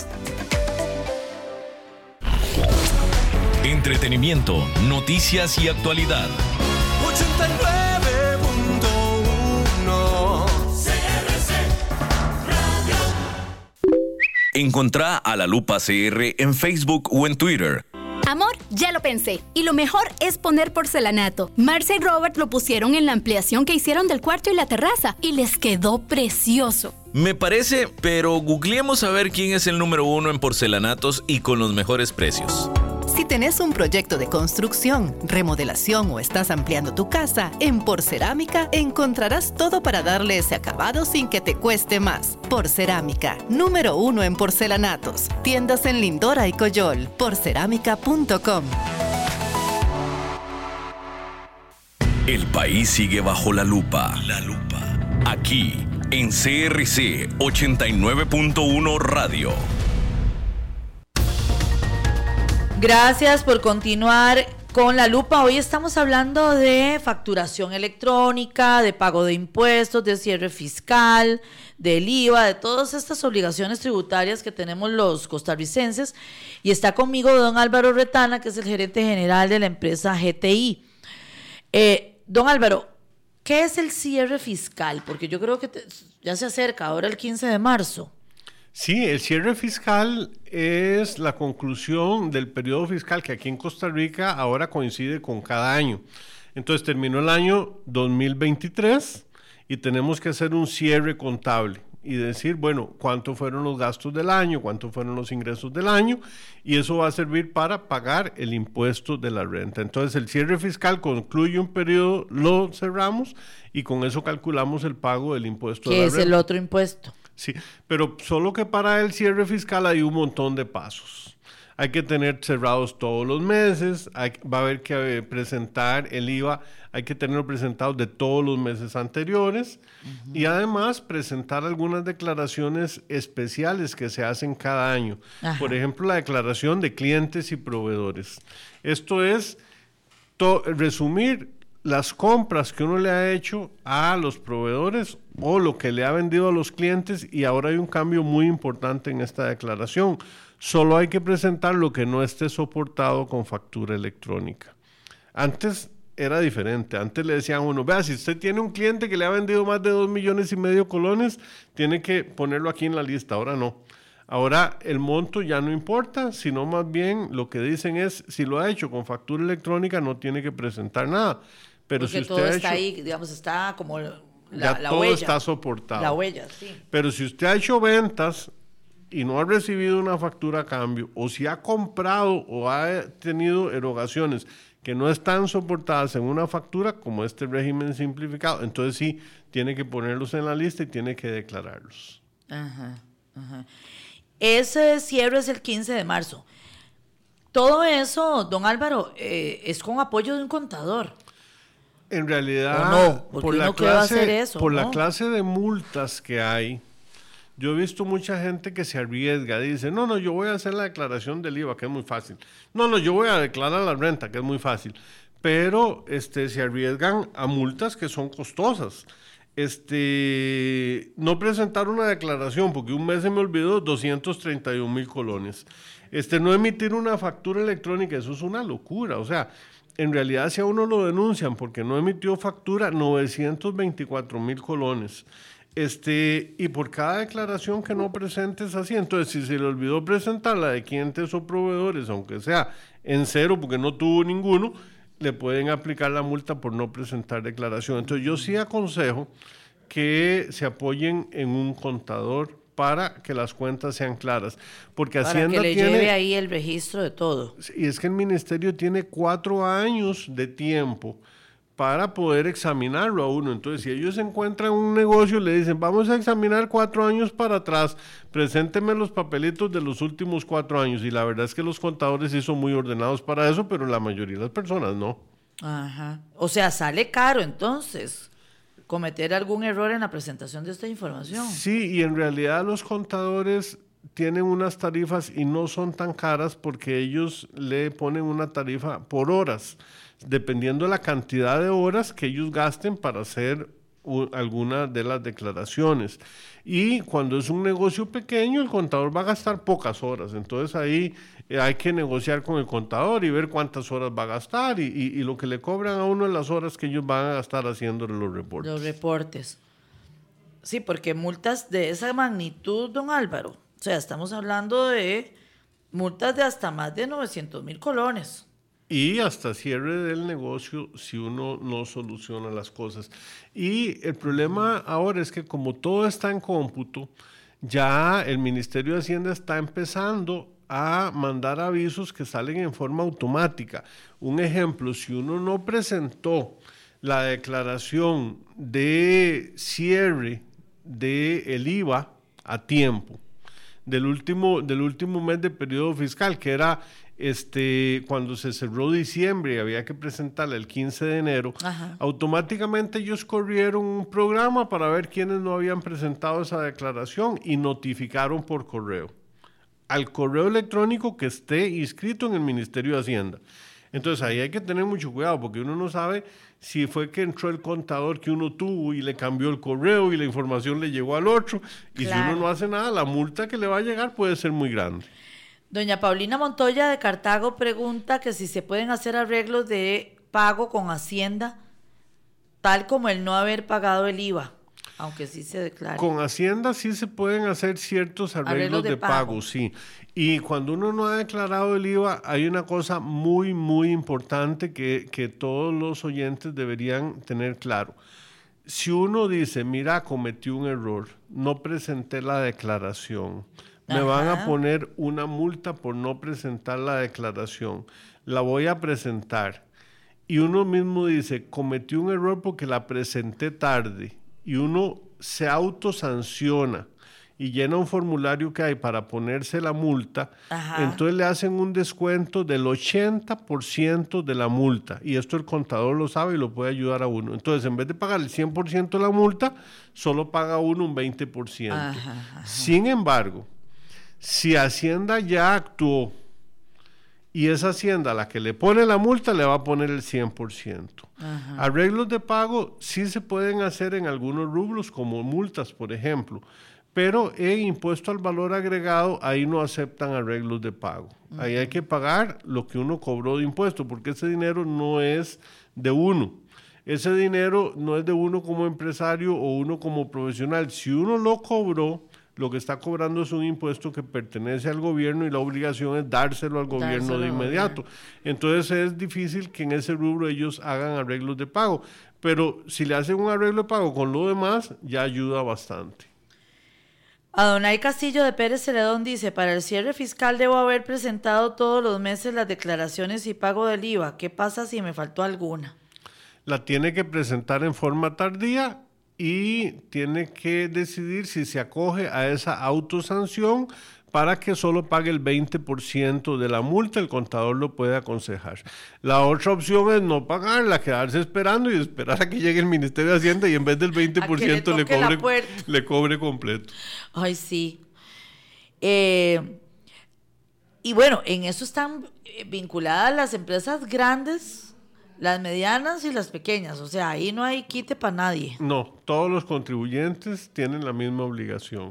Entretenimiento, noticias y actualidad. ochenta y nueve punto uno C R C Radio. Encontrá a La Lupa C R en Facebook o en Twitter. Amor, ya lo pensé. Y lo mejor es poner porcelanato. Marcia y Robert lo pusieron en la ampliación que hicieron del cuarto y la terraza y les quedó precioso. Me parece, pero googleemos a ver quién es el número uno en porcelanatos y con los mejores precios. Si tenés un proyecto de construcción, remodelación o estás ampliando tu casa, en Porcerámica encontrarás todo para darle ese acabado sin que te cueste más. Porcerámica, número uno en porcelanatos. Tiendas en Lindora y Coyol. porcerámica punto com. El país sigue bajo la lupa. La lupa. Aquí, en C R C ochenta y nueve punto uno Radio. Gracias por continuar con La Lupa. Hoy estamos hablando de facturación electrónica, de pago de impuestos, de cierre fiscal, del I V A, de todas estas obligaciones tributarias que tenemos los costarricenses. Y está conmigo don Álvaro Retana, que es el gerente general de la empresa G T I. Eh, don Álvaro, ¿qué es el cierre fiscal? Porque yo creo que te, ya se acerca, ahora el quince de marzo. Sí, el cierre fiscal es la conclusión del periodo fiscal que aquí en Costa Rica ahora coincide con cada año. Entonces terminó el año dos mil veintitrés y tenemos que hacer un cierre contable y decir, bueno, cuántos fueron los gastos del año, cuántos fueron los ingresos del año, y eso va a servir para pagar el impuesto de la renta. Entonces el cierre fiscal concluye un periodo, lo cerramos y con eso calculamos el pago del impuesto de la renta. ¿Qué es el otro impuesto? Sí, pero solo que para el cierre fiscal hay un montón de pasos. Hay que tener cerrados todos los meses, hay, va a haber que eh, presentar el I V A, hay que tenerlo presentado de todos los meses anteriores uh-huh. y además presentar algunas declaraciones especiales que se hacen cada año. Ajá. Por ejemplo, la declaración de clientes y proveedores. Esto es to- resumir las compras que uno le ha hecho a los proveedores o lo que le ha vendido a los clientes, y ahora hay un cambio muy importante en esta declaración. Solo hay que presentar lo que no esté soportado con factura electrónica. Antes era diferente. Antes le decían a uno, vea, si usted tiene un cliente que le ha vendido más de dos millones y medio colones, tiene que ponerlo aquí en la lista. Ahora no. Ahora el monto ya no importa, sino más bien lo que dicen es, si lo ha hecho con factura electrónica, no tiene que presentar nada. Pero Porque si usted todo ha está hecho, ahí, digamos, está como la, ya la todo huella. está soportado. La huella, sí. Pero si usted ha hecho ventas y no ha recibido una factura a cambio, o si ha comprado o ha tenido erogaciones que no están soportadas en una factura, como este régimen simplificado, entonces sí, tiene que ponerlos en la lista y tiene que declararlos. Ajá, ajá. Ese cierre es el quince de marzo. Todo eso, don Álvaro, eh, es con apoyo de un contador. En realidad, no, por, la clase, va a hacer eso, por ¿no? la clase de multas que hay, yo he visto mucha gente que se arriesga, dice, no, no, yo voy a hacer la declaración del I V A, que es muy fácil. No, no, yo voy a declarar la renta, que es muy fácil. Pero este, se arriesgan a multas que son costosas. Este, no presentar una declaración, porque un mes se me olvidó, doscientos treinta y un mil colones. Este, no emitir una factura electrónica, eso es una locura. O sea, en realidad si a uno lo denuncian porque no emitió factura, novecientos veinticuatro mil colones. Este, y por cada declaración que no presentes así, entonces si se le olvidó presentar la de clientes o proveedores, aunque sea en cero porque no tuvo ninguno, le pueden aplicar la multa por no presentar declaración. Entonces yo sí aconsejo que se apoyen en un contador para que las cuentas sean claras, porque para Hacienda que le tiene, lleve ahí el registro de todo. Y es que el ministerio tiene cuatro años de tiempo para poder examinarlo a uno. Entonces, si ellos encuentran un negocio, le dicen, vamos a examinar cuatro años para atrás, presénteme los papelitos de los últimos cuatro años. Y la verdad es que los contadores sí son muy ordenados para eso, pero la mayoría de las personas no. Ajá. O sea, sale caro entonces cometer algún error en la presentación de esta información. Sí, y en realidad los contadores tienen unas tarifas y no son tan caras porque ellos le ponen una tarifa por horas, dependiendo de la cantidad de horas que ellos gasten para hacer u- alguna de las declaraciones. Y cuando es un negocio pequeño, el contador va a gastar pocas horas. Entonces ahí eh, hay que negociar con el contador y ver cuántas horas va a gastar y, y, y lo que le cobran a uno en las horas que ellos van a gastar haciéndole los reportes. Los reportes. Sí, porque multas de esa magnitud, don Álvaro, o sea, estamos hablando de multas de hasta más de novecientos mil colones. Y hasta cierre del negocio si uno no soluciona las cosas. Y el problema ahora es que como todo está en cómputo, ya el Ministerio de Hacienda está empezando a mandar avisos que salen en forma automática. Un ejemplo, si uno no presentó la declaración de cierre del I V A a tiempo, del último, del último mes de periodo fiscal, que era este, cuando se cerró diciembre y había que presentarla el quince de enero, Ajá. automáticamente ellos corrieron un programa para ver quiénes no habían presentado esa declaración y notificaron por correo al correo electrónico que esté inscrito en el Ministerio de Hacienda. Entonces ahí hay que tener mucho cuidado porque uno no sabe si fue que entró el contador que uno tuvo y le cambió el correo y la información le llegó al otro, y Claro. si uno no hace nada, la multa que le va a llegar puede ser muy grande. Doña Paulina Montoya de Cartago pregunta que si se pueden hacer arreglos de pago con Hacienda, tal como el no haber pagado el I V A. Aunque sí se declara. Con Hacienda sí se pueden hacer ciertos arreglos, Arreglos de de, pago, pago. sí. Y cuando uno no ha declarado el I V A, hay una cosa muy, muy importante que, que todos los oyentes deberían tener claro. Si uno dice, mira, cometí un error, no presenté la declaración, me Ajá. van a poner una multa por no presentar la declaración, la voy a presentar. Y uno mismo dice, cometí un error porque la presenté tarde, y uno se autosanciona y llena un formulario que hay para ponerse la multa, Ajá. entonces le hacen un descuento del ochenta por ciento de la multa, y esto el contador lo sabe y lo puede ayudar a uno. Entonces, en vez de pagar el cien por ciento de la multa, solo paga uno un veinte por ciento. Ajá, ajá. Sin embargo, si Hacienda ya actuó y esa Hacienda la que le pone la multa, le va a poner el cien por ciento. Ajá. Arreglos de pago sí se pueden hacer en algunos rubros, como multas, por ejemplo, pero en impuesto al valor agregado, ahí no aceptan arreglos de pago. Uh-huh. Ahí hay que pagar lo que uno cobró de impuesto, porque ese dinero no es de uno. Ese dinero no es de uno como empresario o uno como profesional. Si uno lo cobró, lo que está cobrando es un impuesto que pertenece al gobierno y la obligación es dárselo al gobierno Dárselo de al inmediato. Entonces es difícil que en ese rubro ellos hagan arreglos de pago. Pero si le hacen un arreglo de pago con lo demás, ya ayuda bastante. Adonai Castillo de Pérez Celedón dice, para el cierre fiscal debo haber presentado todos los meses las declaraciones y pago del I V A. ¿Qué pasa si me faltó alguna? La tiene que presentar en forma tardía y tiene que decidir si se acoge a esa autosanción para que solo pague el veinte por ciento de la multa. El contador lo puede aconsejar. La otra opción es no pagarla, quedarse esperando y esperar a que llegue el Ministerio de Hacienda y en vez del veinte por ciento le, le, le, cobre, cobre, le cobre completo. Ay, sí. Eh, y bueno, en eso están vinculadas las empresas grandes, las medianas y las pequeñas. O sea, ahí no hay quite para nadie. No, todos los contribuyentes tienen la misma obligación.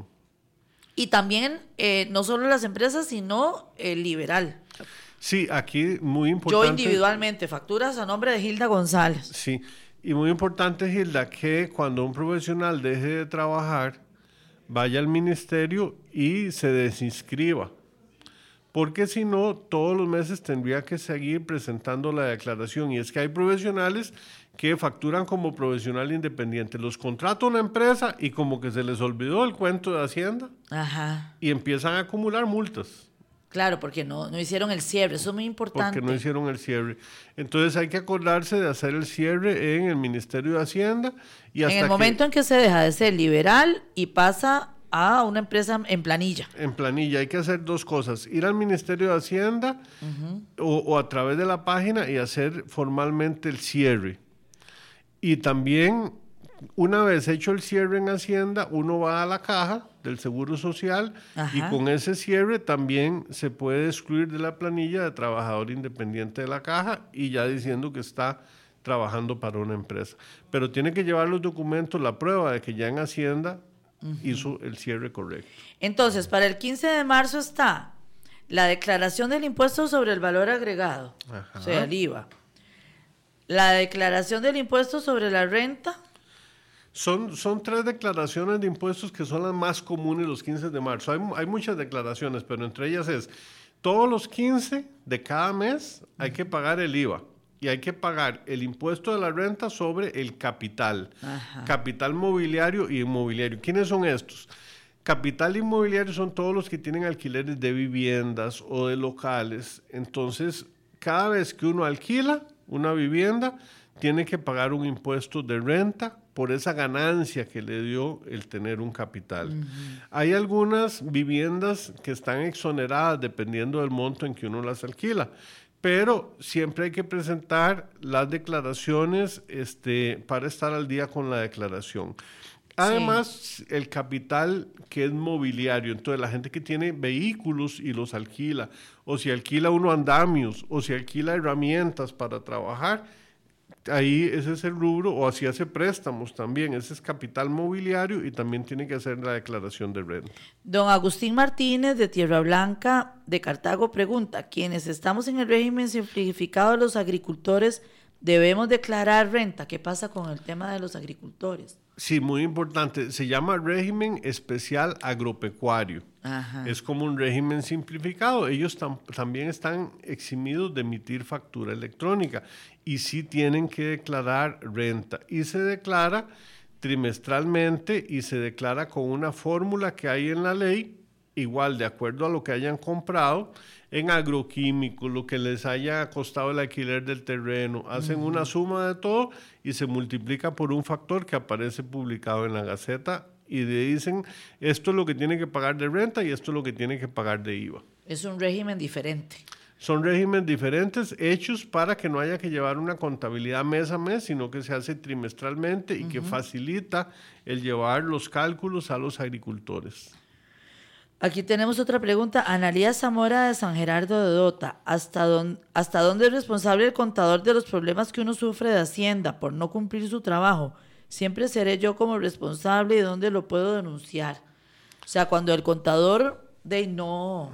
Y también, eh, no solo las empresas, sino el liberal. Sí, aquí muy importante. Yo individualmente, facturas a nombre de Hilda González. Sí, y muy importante, Hilda, que cuando un profesional deje de trabajar, vaya al ministerio y se desinscriba. Porque si no, todos los meses tendría que seguir presentando la declaración. Y es que hay profesionales que facturan como profesional independiente. Los contrata una empresa y como que se les olvidó el cuento de Hacienda. Ajá. Y empiezan a acumular multas. Claro, porque no, no hicieron el cierre, eso es muy importante. Porque no hicieron el cierre. Entonces hay que acordarse de hacer el cierre en el Ministerio de Hacienda. Y hasta en el momento que, en que se deja de ser liberal y pasa a una empresa en planilla. En planilla hay que hacer dos cosas, ir al Ministerio de Hacienda uh-huh. o, o a través de la página y hacer formalmente el cierre. Y también, una vez hecho el cierre en Hacienda, uno va a la caja del Seguro Social. Ajá. Y con ese cierre también se puede excluir de la planilla de trabajador independiente de la caja y ya diciendo que está trabajando para una empresa. Pero tiene que llevar los documentos, la prueba de que ya en Hacienda uh-huh. hizo el cierre correcto. Entonces, para el quince de marzo está la declaración del impuesto sobre el valor agregado, Ajá. o sea, el I V A. La declaración del impuesto sobre la renta. Son, son tres declaraciones de impuestos que son las más comunes los quince de marzo. Hay, hay muchas declaraciones, pero entre ellas es, todos los quince de cada mes hay que pagar el I V A y hay que pagar el impuesto de la renta sobre el capital, Ajá. capital mobiliario y inmobiliario. ¿Quiénes son estos? Capital inmobiliario son todos los que tienen alquileres de viviendas o de locales. Entonces, cada vez que uno alquila una vivienda, tiene que pagar un impuesto de renta por esa ganancia que le dio el tener un capital. Uh-huh. Hay algunas viviendas que están exoneradas dependiendo del monto en que uno las alquila, pero siempre hay que presentar las declaraciones este, para estar al día con la declaración. Además, sí. el capital que es mobiliario, entonces la gente que tiene vehículos y los alquila, o si alquila uno andamios, o si alquila herramientas para trabajar, ahí ese es el rubro, o así hace préstamos también, ese es capital mobiliario y también tiene que hacer la declaración de renta. Don Agustín Martínez de Tierra Blanca de Cartago pregunta, ¿quiénes estamos en el régimen simplificado de los agricultores debemos declarar renta. ¿Qué pasa con el tema de los agricultores? Sí, muy importante. Se llama régimen especial agropecuario. Ajá. Es como un régimen simplificado. Ellos tam- también están eximidos de emitir factura electrónica y sí tienen que declarar renta. Y se declara trimestralmente y se declara con una fórmula que hay en la ley, igual de acuerdo a lo que hayan comprado en agroquímicos, lo que les haya costado el alquiler del terreno. Hacen uh-huh. una suma de todo y se multiplica por un factor que aparece publicado en la Gaceta y le dicen esto es lo que tiene que pagar de renta y esto es lo que tiene que pagar de I V A. Es un régimen diferente. Son regímenes diferentes hechos para que no haya que llevar una contabilidad mes a mes, sino que se hace trimestralmente y uh-huh. que facilita el llevar los cálculos a los agricultores. Aquí tenemos otra pregunta. Analía Zamora de San Gerardo de Dota. ¿Hasta dónde, ¿Hasta dónde es responsable el contador de los problemas que uno sufre de Hacienda por no cumplir su trabajo? Siempre seré yo como responsable y dónde lo puedo denunciar. O sea, cuando el contador de no,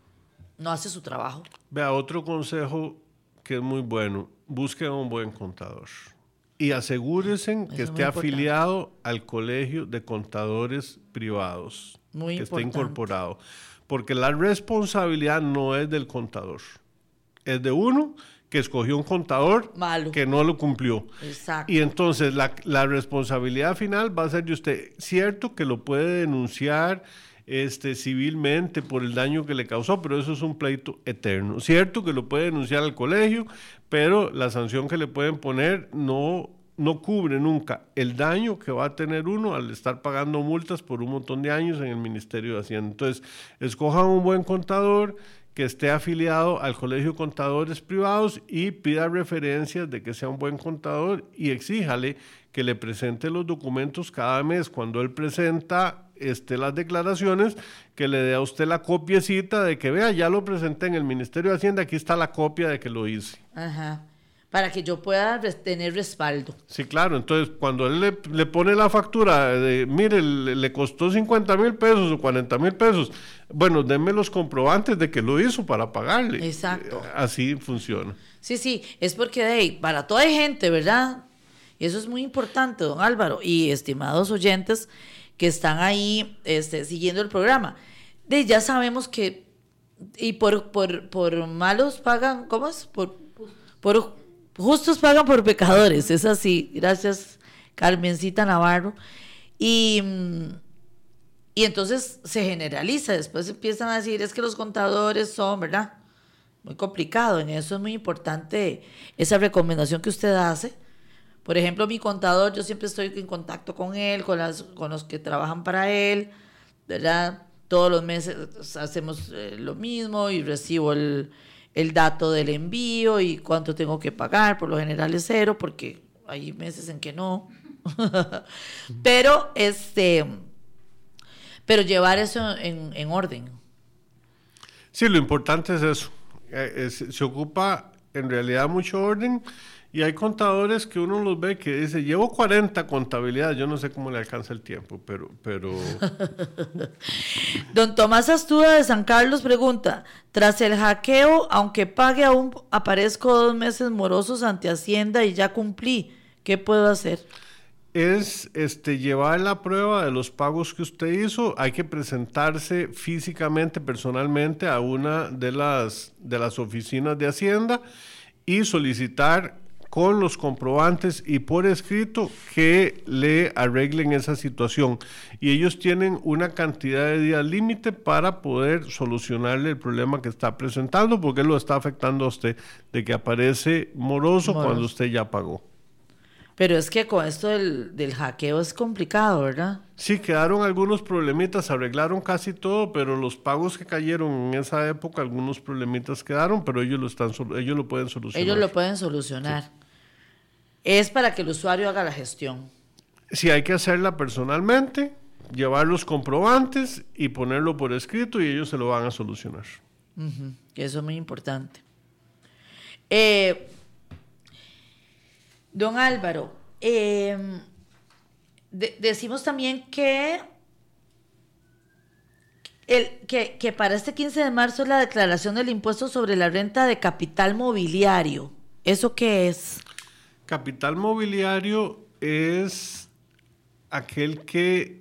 no hace su trabajo. Vea, otro consejo que es muy bueno. Busquen a un buen contador. Y asegúrense Eso que esté afiliado al Colegio de Contadores Privados. Muy que importante. esté incorporado. Porque la responsabilidad no es del contador. Es de uno que escogió un contador Malo. que no lo cumplió. Exacto. Y entonces la, la responsabilidad final va a ser de usted. Cierto que lo puede denunciar este, civilmente por el daño que le causó, pero eso es un pleito eterno. Cierto que lo puede denunciar al colegio, pero la sanción que le pueden poner no, no cubre nunca el daño que va a tener uno al estar pagando multas por un montón de años en el Ministerio de Hacienda. Entonces, escojan un buen contador que esté afiliado al Colegio de Contadores Privados y pida referencias de que sea un buen contador y exíjale que le presente los documentos cada mes. Cuando él presenta este, las declaraciones, que le dé a usted la copiecita de que vea, ya lo presenté en el Ministerio de Hacienda, aquí está la copia de que lo hice. Ajá. Para que yo pueda res- tener respaldo. Sí, claro. Entonces, cuando él le, le pone la factura de, mire, le, le costó cincuenta mil pesos o cuarenta mil pesos, bueno, denme los comprobantes de que lo hizo para pagarle. Exacto. Así funciona. Sí, sí, es porque de ahí, para toda gente, ¿verdad? Y eso es muy importante, don Álvaro, y estimados oyentes que están ahí este, siguiendo el programa. De, ya sabemos que, y por, por, por malos pagan, ¿cómo es? Por, por justos pagan por pecadores, es así. Gracias, Carmencita Navarro. Y, y entonces se generaliza, después empiezan a decir, es que los contadores son, ¿verdad? Muy complicado, en eso es muy importante esa recomendación que usted hace. Por ejemplo, mi contador, yo siempre estoy en contacto con él, con, las, con los que trabajan para él, ¿verdad? Todos los meses hacemos eh, lo mismo y recibo el, el dato del envío y cuánto tengo que pagar. Por lo general es cero, porque hay meses en que no. pero, este, pero llevar eso en, en orden. Sí, lo importante es eso. Eh, es, se ocupa en realidad mucho orden. Y hay contadores que uno los ve que dice, llevo cuarenta contabilidades, yo no sé cómo le alcanza el tiempo, pero... pero... Don Tomás Astuda de San Carlos pregunta, tras el hackeo, aunque pague aún, aparezco dos meses morosos ante Hacienda y ya cumplí, ¿qué puedo hacer? Es este, llevar la prueba de los pagos que usted hizo, hay que presentarse físicamente, personalmente a una de las, de las oficinas de Hacienda y solicitar con los comprobantes y por escrito que le arreglen esa situación. Y ellos tienen una cantidad de días límite para poder solucionarle el problema que está presentando, porque lo está afectando a usted, de que aparece moroso, moroso. Cuando usted ya pagó. Pero es que con esto del, del hackeo es complicado, ¿verdad? Sí, quedaron algunos problemitas, arreglaron casi todo, pero los pagos que cayeron en esa época, algunos problemitas quedaron, pero ellos lo están, ellos lo pueden solucionar. Ellos lo pueden solucionar. Sí. Es para que el usuario haga la gestión. Sí, hay que hacerla personalmente, llevar los comprobantes y ponerlo por escrito y ellos se lo van a solucionar. Uh-huh. Eso es muy importante. Eh... Don Álvaro, eh, de, decimos también que, el, que, que para este quince de marzo es la declaración del impuesto sobre la renta de capital mobiliario. ¿Eso qué es? Capital mobiliario es aquel que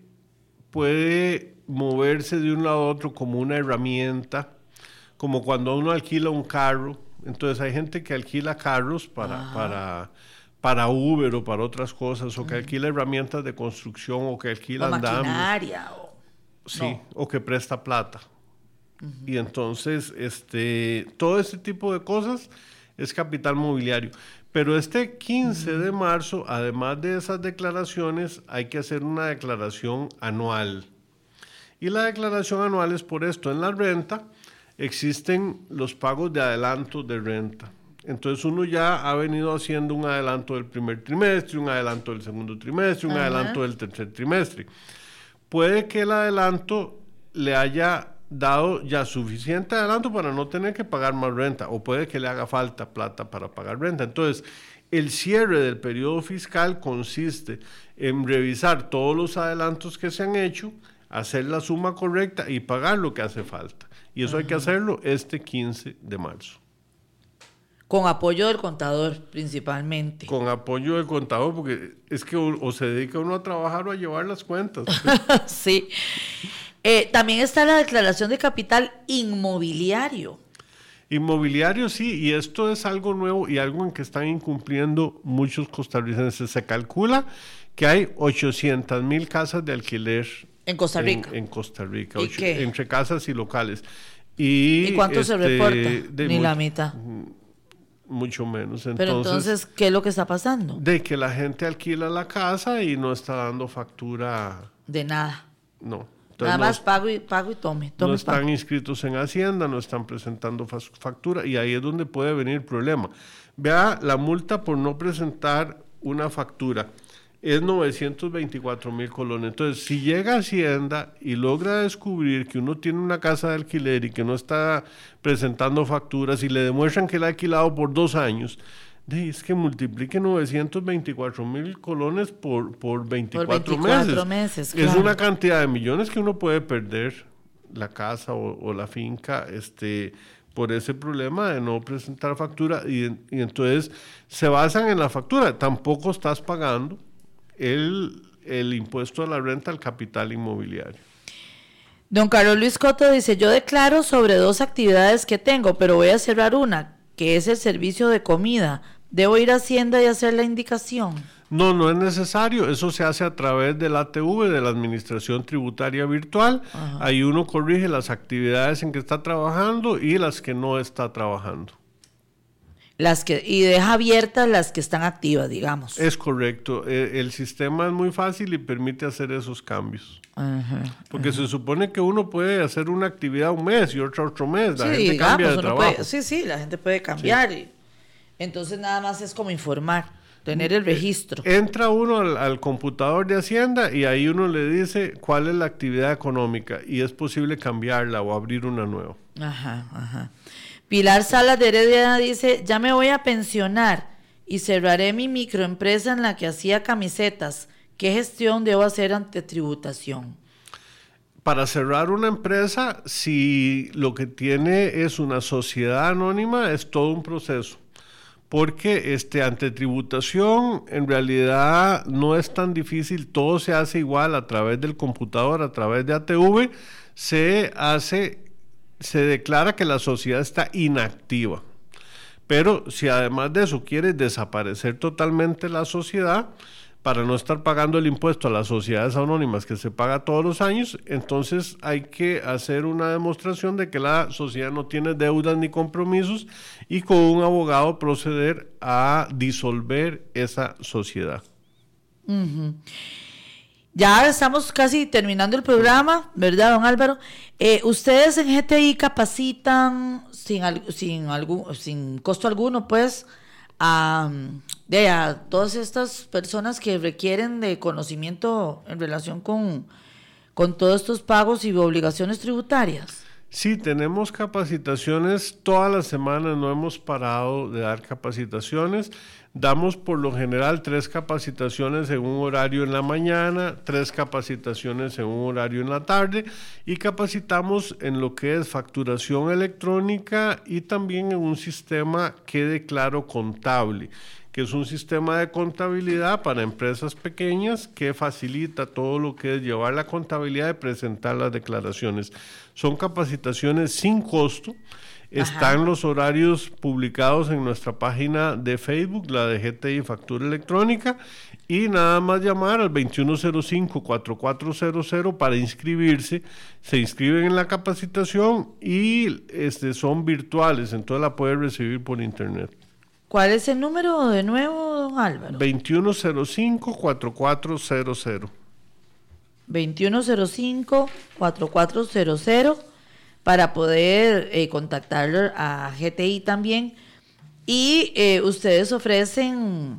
puede moverse de un lado a otro como una herramienta, como cuando uno alquila un carro. Entonces hay gente que alquila carros para, para, para Uber o para otras cosas, o que uh-huh. alquila herramientas de construcción, o que alquila o andamios. maquinaria. O... Sí, no. o que presta plata. Uh-huh. Y entonces, este, todo ese tipo de cosas es capital mobiliario. Pero este quince uh-huh. de marzo, además de esas declaraciones, hay que hacer una declaración anual. Y la declaración anual es por esto. En la renta existen los pagos de adelanto de renta. Entonces uno ya ha venido haciendo un adelanto del primer trimestre, un adelanto del segundo trimestre, un uh-huh. adelanto del tercer trimestre. Puede que el adelanto le haya dado ya suficiente adelanto para no tener que pagar más renta, o puede que le haga falta plata para pagar renta. Entonces, el cierre del periodo fiscal consiste en revisar todos los adelantos que se han hecho, hacer la suma correcta y pagar lo que hace falta. Y eso uh-huh. hay que hacerlo este quince de marzo. Con apoyo del contador, principalmente. Con apoyo del contador, porque es que o, o se dedica uno a trabajar o a llevar las cuentas. Sí. Eh, también está la declaración de capital inmobiliario. Inmobiliario, sí, y esto es algo nuevo y algo en que están incumpliendo muchos costarricenses. Se calcula que hay ochocientas mil casas de alquiler en Costa Rica. En, en Costa Rica, ¿Y ocho, qué? Entre casas y locales. ¿Y, ¿Y cuánto este, se reporta? Ni muy, la mitad. Mucho menos. Entonces, pero entonces, ¿qué es lo que está pasando? De que la gente alquila la casa y no está dando factura. De nada. No. Entonces nada más no, pago, y, pago y tome. tome no están pago. inscritos en Hacienda, no están presentando factura, y ahí es donde puede venir el problema. Vea, la multa por no presentar una factura es novecientos veinticuatro mil colones. Entonces, si llega a Hacienda y logra descubrir que uno tiene una casa de alquiler y que no está presentando facturas, y le demuestran que la ha alquilado por dos años, es que multiplique novecientos veinticuatro mil colones por, por veinticuatro, por veinticuatro meses. meses, claro. Es una cantidad de millones que uno puede perder la casa o, o la finca este, por ese problema de no presentar factura, y, y entonces se basan en la factura. Tampoco estás pagando el, el impuesto a la renta al capital inmobiliario. Don Carlos Luis Coto dice: yo declaro sobre dos actividades que tengo, pero voy a cerrar una, que es el servicio de comida. ¿Debo ir a Hacienda y hacer la indicación? No, no es necesario. Eso se hace a través del A T V, de la Administración Tributaria Virtual. Ajá. Ahí uno corrige las actividades en que está trabajando y las que no está trabajando. Las que y deja abiertas las que están activas, digamos. Es correcto. El, el sistema es muy fácil y permite hacer esos cambios. Ajá, Porque ajá. se supone que uno puede hacer una actividad un mes y otra otro mes. La sí, gente digamos, cambia de uno trabajo. Puede, sí, sí, la gente puede cambiar. Sí. Y, entonces nada más es como informar, tener el registro. Entra uno al, al computador de Hacienda y ahí uno le dice cuál es la actividad económica y es posible cambiarla o abrir una nueva. Ajá, ajá. Pilar Salas de Heredia dice: ya me voy a pensionar y cerraré mi microempresa en la que hacía camisetas. ¿Qué gestión debo hacer ante tributación? Para cerrar una empresa, si lo que tiene es una sociedad anónima, es todo un proceso. Porque este, ante tributación, en realidad no es tan difícil, todo se hace igual a través del computador, a través de A T V, se hace, se declara que la sociedad está inactiva. Pero si además de eso quieres desaparecer totalmente la sociedad, para no estar pagando el impuesto a las sociedades anónimas que se paga todos los años, entonces hay que hacer una demostración de que la sociedad no tiene deudas ni compromisos y con un abogado proceder a disolver esa sociedad. Uh-huh. Ya estamos casi terminando el programa, ¿verdad, don Álvaro? Eh, ¿Ustedes en G T I capacitan sin, sin, algún, sin costo alguno, pues, a, de, a todas estas personas que requieren de conocimiento en relación con, con todos estos pagos y obligaciones tributarias? Sí, tenemos capacitaciones todas las semanas, no hemos parado de dar capacitaciones. Damos por lo general tres capacitaciones en un horario en la mañana, tres capacitaciones en un horario en la tarde y capacitamos en lo que es facturación electrónica y también en un sistema que declaro contable, que es un sistema de contabilidad para empresas pequeñas que facilita todo lo que es llevar la contabilidad y presentar las declaraciones. Son capacitaciones sin costo. Están los horarios publicados en nuestra página de Facebook, la de G T I Factura Electrónica, y nada más llamar al veintiuno cero cinco, cuatro cuatro cero cero para inscribirse. Se inscriben en la capacitación y este, son virtuales, entonces la pueden recibir por internet. ¿Cuál es el número de nuevo, don Álvaro? veintiuno cero cinco, cuatro cuatro cero cero. veintiuno cero cinco, cuatro cuatro cero cero para poder eh, contactar a G T I también. Y eh, ustedes ofrecen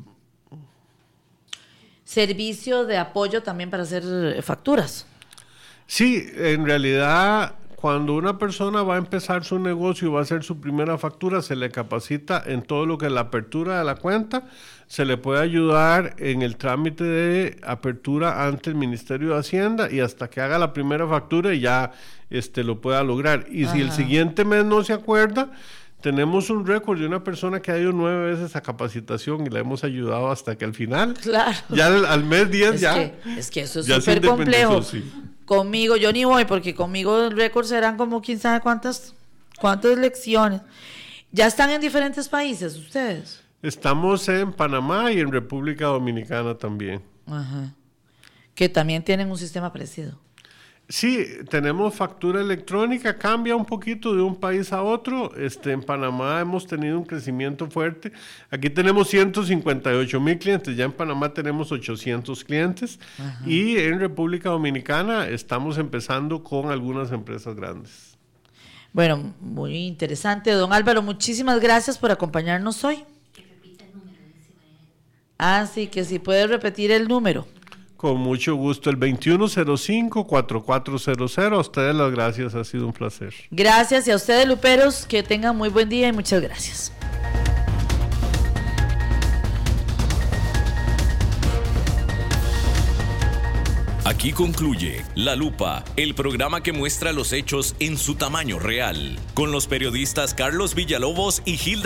servicio de apoyo también para hacer eh, facturas. Sí, en realidad, cuando una persona va a empezar su negocio y va a hacer su primera factura, se le capacita en todo lo que es la apertura de la cuenta, se le puede ayudar en el trámite de apertura ante el Ministerio de Hacienda y hasta que haga la primera factura y ya este, lo pueda lograr. Y Ajá. si el siguiente mes no se acuerda, tenemos un récord de una persona que ha ido nueve veces a capacitación y la hemos ayudado hasta que al final, claro. ya al, al mes diez es ya. Que, es que eso es súper complejo. Sí. Conmigo, yo ni voy porque conmigo el récord serán como quién sabe cuántas, cuántas lecciones. ¿Ya están en diferentes países ustedes? Estamos en Panamá y en República Dominicana también. Ajá. Que también tienen un sistema parecido. Sí, tenemos factura electrónica, cambia un poquito de un país a otro. Este, en Panamá hemos tenido un crecimiento fuerte. Aquí tenemos ciento cincuenta y ocho mil clientes, ya en Panamá tenemos ochocientos clientes. Ajá. Y en República Dominicana estamos empezando con algunas empresas grandes. Bueno, muy interesante. Don Álvaro, muchísimas gracias por acompañarnos hoy. Que repita el número. Ah, sí, que si puede repetir el número. Con mucho gusto, el veintiuno cero cinco, cuatro cuatro cero cero. A ustedes las gracias, ha sido un placer. Gracias y a ustedes, luperos, que tengan muy buen día y muchas gracias. Aquí concluye La Lupa, el programa que muestra los hechos en su tamaño real, con los periodistas Carlos Villalobos y Hilda